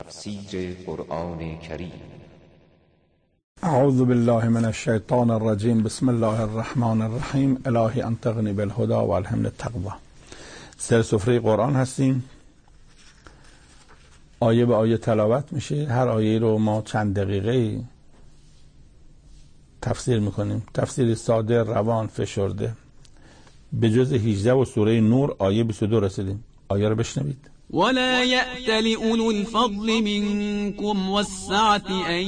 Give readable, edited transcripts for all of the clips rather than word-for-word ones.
تفسیر قرآن کریم. اعوذ بالله من الشیطان الرجیم. بسم الله الرحمن الرحیم. الهی انطقنی بالهدى و الهمنی التقوی. سر سفره قرآن هستیم. آیه به آیه تلاوت میشه. هر آیه رو ما چند دقیقه تفسیر میکنیم. تفسیر ساده، روان، فشرده. به جز 18 و سوره نور آیه 22 رسیدیم. آیه رو بشنوید. ولا يأتل أولو الفضل منكم والسعة أن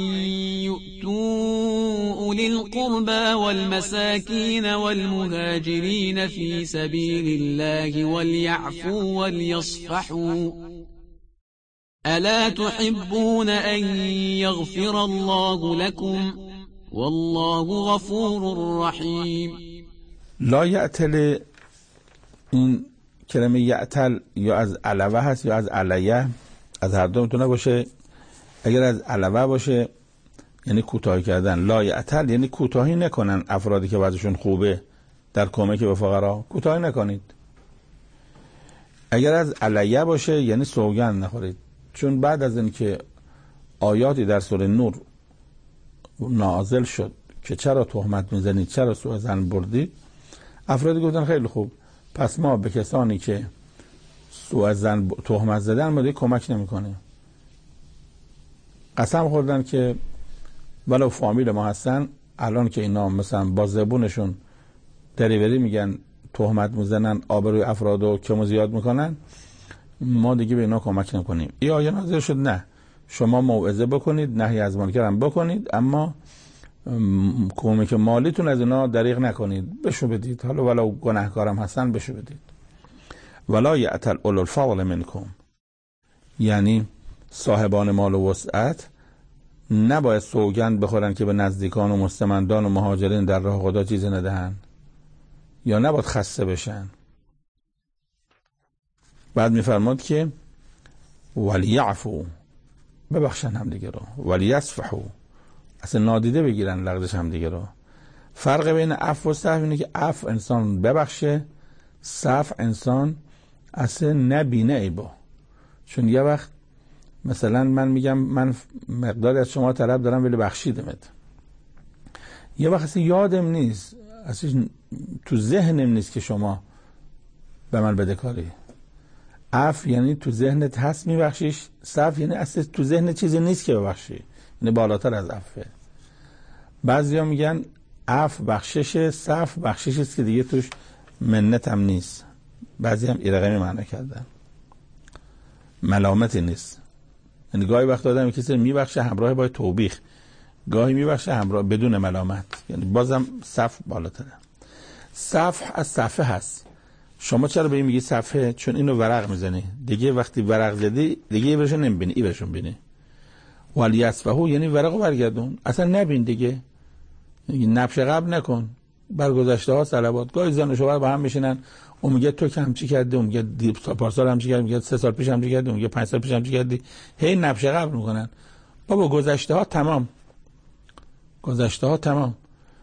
يؤتوا أولي القربى والمساكين والمهاجرين في سبيل الله وليعفوا وليصفحوا ألا تحبون أن يغفر الله لكم والله غفور رحيم. لا یعتل، این کلمه یعتل یا از علوه هست یا از علیه، از هر دو میتونه باشه. اگر از علوه باشه یعنی کوتاهی کردن. لا یعتل یعنی کوتاهی نکنن افرادی که وضعشون خوبه در کمک به فقرا، کوتاهی نکنید. اگر از علیه باشه یعنی سوگند نخورید. چون بعد از اینکه آیاتی در سوره نور نازل شد که چرا تهمت میزنید، چرا سوء ظن بردید، افرادی گفتن خیلی خوب، پس ما به کسانی که سوء ظن تهمت زدن ما دیگه کمک نمی‌کنیم. قسم خوردن که ولو فامیل ما هستن، الان که اینا مثلا با زبونشون دریوری میگن، تهمت میزنن، آبروی افرادو کم و زیاد میکنن، ما دیگه به اینا کمک نمی‌کنیم. این آیه نازل شد نه، شما موعظه بکنید، نهی از منکر هم بکنید، اما کمک مالیتون از اینا دریغ نکنید، بشو بدید، حالا ولو گناهکارم هستن بشو بدید. ولا یأتل اولو الفضل منکم، یعنی صاحبان مال و وسعت نباید سوگند بخورن که به نزدیکان و مستمندان و مهاجرین در راه خدا چیزی ندهن، یا نباید خسته بشن. بعد میفرماد که ولیعفو، ببخشن هم دیگه رو، ولیصفحو، اصلا نادیده بگیرن لغزش هم دیگه رو. فرق بین عفو و صفح اینه که عفو انسان ببخشه، صفح انسان اصلا نبینه ایبو. چون یه وقت مثلا من میگم من مقداری از شما طلب دارم ولی بخشیدمت، یه وقت اصلا یادم نیست، اصلا تو ذهنم نیست که شما به من بدهکاری. عفو یعنی تو ذهنت هست میبخشیش، صفح یعنی اصلا تو ذهن چیزی نیست که ببخشی، یعنی بالاتر از عفوه. بعضیا میگن عفو بخشش، صفح بخشش است که دیگه توش منت هم نیست. بعضی هم ایرقمی معنی کردن، ملامتی نیست. یعنی گاهی وقت آدم کسی میبخشه همراه با توبیخ، گاهی میبخشه همراه بدون ملامت، یعنی بازم صفح بالاتره. صفح از صفحه هست. شما چرا به این میگی صفحه؟ چون اینو ورق میزنی دیگه، وقتی ورق زدی دیگه یه برشون نمیبینی، این برشون بینی. ولیصفحو یعنی ورقو برگردون، اصلا نبین دیگه، نبش قبل نکن. برگذشته ها صلوات. گاهی زن و شوهر با هم میشینن، اون میگه تو که همچی کردی، اون میگه پارسال همچی کردی، میگه 3 سال پیش همچی کردی، اون میگه 5 سال پیش همچی کردی، هی نبش قبل میکنن. بابا گذشته ها تمام، گذشته ها تمام.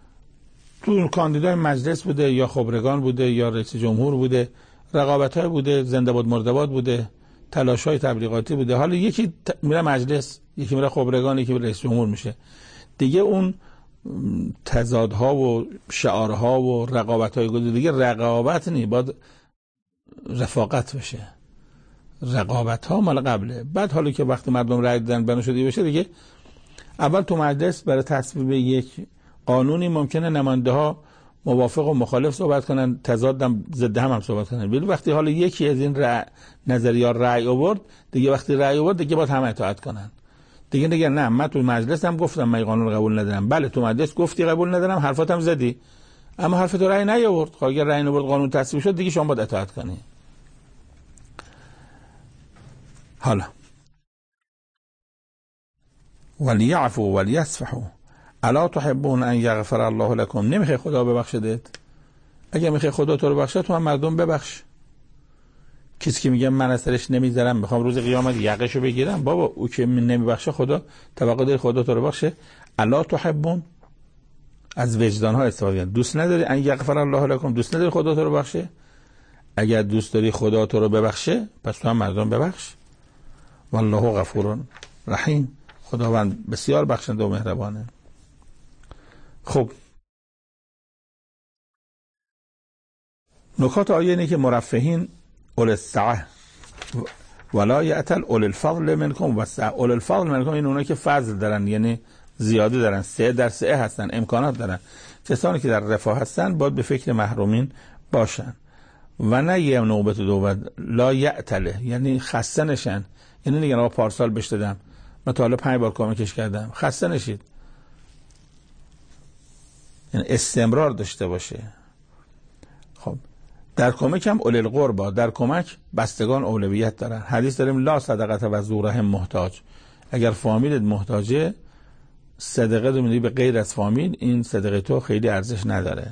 تو کاندیدای مجلس بوده یا خبرگان بوده یا رئیس جمهور بوده، رقابت های بوده، زنده باد مرده باد بوده، تلاش های تبلیغاتی بوده. حالا یکی میره مجلس، یکی میره خبرگان، یکی رئیس جمهور میشه. دیگه اون تضادها و شعارها و رقابت‌های گذشته دیگه رقابت نی، باید رفاقت بشه. رقابت‌ها مال قبله. بعد حالا که وقتی مردم رأی دادن بنا شده بشه دیگه، اول تو مجلس برای تصویب یک قانونی ممکنه نماینده‌ها موافق و مخالف صحبت کنن، تضادم ضد هم صحبت کنن، ولی وقتی حالا یکی از این نظریات رأی آورد دیگه، وقتی رأی آورد دیگه باید همه اطاعت کنن. دیگه نه من تو مجلس هم گفتم من قانون قبول ندارم. بله تو مجلس گفتی قبول ندارم، حرفاتم زدی، اما حرف تو رأی نیاورد. خب اگر رأی نیاورد قانون تصویب شد دیگه شما باید اطاعت کنی. حالا ولیعفو ولیصفحوا الا تحبون ان یغفر الله لكم، نمیخوای خدا ببخشدت؟ اگه میخوای خدا تو رو ببخشه تو هم مردم ببخش. کسی که میگه من از سرش نمیذارم میخوام روز قیامت یقشو بگیرم، بابا او که نمیبخشه خدا توقع داری خدا تو رو بخشه؟ الا تحبون، از وجدان ها استفاده کردن. دوست نداری ان یغفر الله لكم، دوست نداری خدا تو رو بخشه؟ اگر دوست داری خدا تو رو ببخشه پس تو هم مردم ببخش. والله غفور رحیم. خداوند بسیار بخشنده و مهربانه. خب نکات آیه اینه که مرفهین اول السعه ولا یأتل اول الفضل منکم والسعه. اول الفضل منکم این اونایی که فضل دارن، یعنی زیاده دارن، سعه در سعه هستن، امکانات دارن. کسانی که در رفاه هستن باید به فکر محرومین باشن. و نه یه نوبت دوبت لا یأتله، یعنی خسته نشن. یعنی نگن آقا پارسال بهش دادم، من تا حالا 5 بار کمکش کردم، خسته نشید. یعنی استمرار داشته باشه. خب در کمک هم اولی القربا، در کمک بستگان اولویت دارن. حدیث داریم لا صدقه و ذو رحم محتاج. اگر فامیلت محتاجه، صدقه رو میدی به غیر از فامیل، این صدقه تو خیلی ارزش نداره.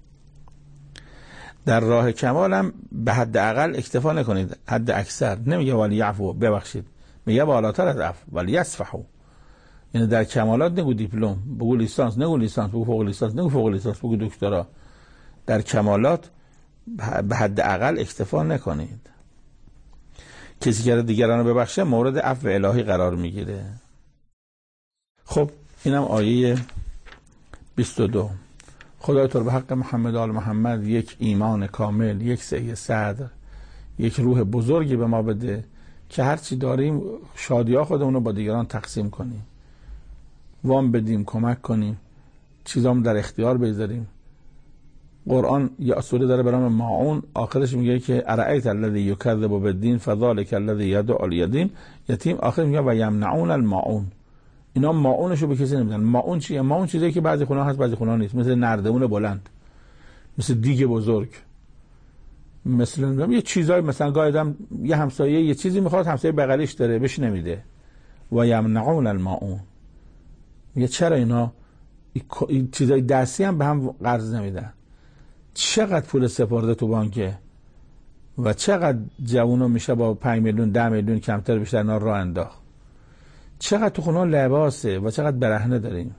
در راه کمال هم به حد اقل اکتفا نکنید، حد اکثر. نمیگه ولی یعفو، ببخشید، میگه بالاتر از عفو ولی یصفحوا. یعنی در کمالات نگو دیپلم، بگو لیسانس، نگو لیسانس، بگو فوق لیسانس، نگو فوق لیسانس، بگو دکترا. در کمالات به حد اقل اکتفا نکنید. کسی که دیگران رو ببخشه مورد عفو الهی قرار میگیره. خب اینم آیه 22. خدای تو به حق محمد آل محمد یک ایمان کامل، یک سعی صدر، یک روح بزرگی به ما بده که هرچی داریم شادیا خودمون رو با دیگران تقسیم کنیم، وام بدیم، کمک کنیم، چیزام در اختیار بذاریم. قرآن یه سوره داره به نام ماعون، آخرش میگه که ارأیت الذی یکذب بالدین فذلک الذی یدعو الیتیم، یتیم. آخرش میگه و یمنعون الماعون. اینا ماعونشو به کسی نمیدن. ماعون چیه؟ ماعون چیزی که بعضی خونه هست بعضی خونه نیست، مثل نردبون بلند، مثل دیگ بزرگ، مثلا یه چیزای، مثلا گاهی آدم یه همسایه یه چیزی میخواد، همسایه بغلیش داره بهش نمیده. و یمنعون الماعون. میگه چرا اینا این چیزای دستی هم به هم قرض نمیدن؟ چقدر پول سپرده تو بانکه و چقدر جوونا میشه با 5 میلیون 10 میلیون کمتر بیشتر اینا راه انداخت. چقدر تو خونه لباسه و چقدر برهنه داریم.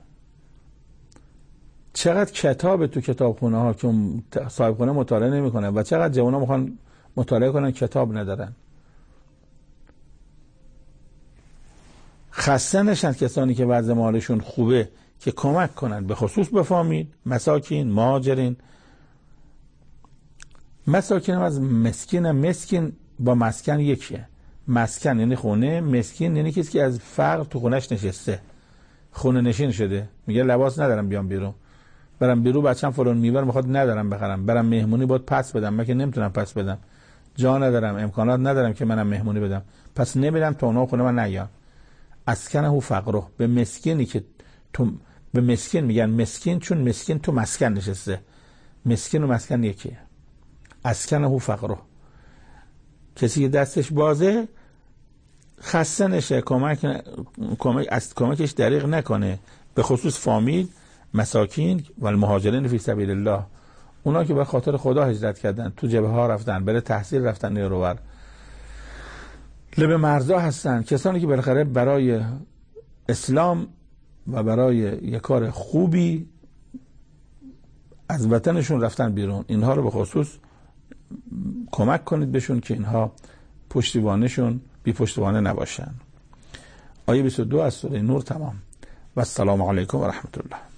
چقدر کتاب تو کتابخونه ها که صاحب خونه مطالعه نمیکنه و چقدر جوونا میخوان مطالعه کنن کتاب ندارن. خسته نشن کسانی که وضع مالشون خوبه که کمک کنن، به خصوص به فامیل، مساکین، مهاجرین. مساکین هم از مسکین، مسکین با مسکن یکیه. مسکن یعنی خونه، مسکین یعنی کسی که از فقر تو خونش نشسته، خونه نشین شده، میگه لباس ندارم بیام بیرون، برم بیرون بچه‌م فلان میبر میخواد ندارم بخرم، برم مهمونی باید پس بدم، من که نمیتونم پس بدم، جا ندارم، امکانات ندارم که منم مهمونی بدم، پس نمیرم تا اونا خونه من نیان. اسکنه فقره. به مسکینی که تو، به مسکین میگن مسکین چون مسکین تو مسکن نشسته. مسکین و مسکن یکیه. اسکنه فقره. کسی که دستش بازه خسته نشه، کمکش دریغ نکنه، به خصوص فامیل، مساکین و المهاجرین فی سبیل الله. اونا که به خاطر خدا هجرت کردن، تو جبهه ها رفتن، برای تحصیل رفتن، نیروور لب مرزا هستن، کسانی که بالاخره برای اسلام و برای یک کار خوبی از وطنشون رفتن بیرون. اینها رو به خصوص کمک کنید بهشون که اینها پشتیبانشون بی پشتیبانه نباشن. آیه 22 از سوره نور تمام. و السلام علیکم و رحمت الله.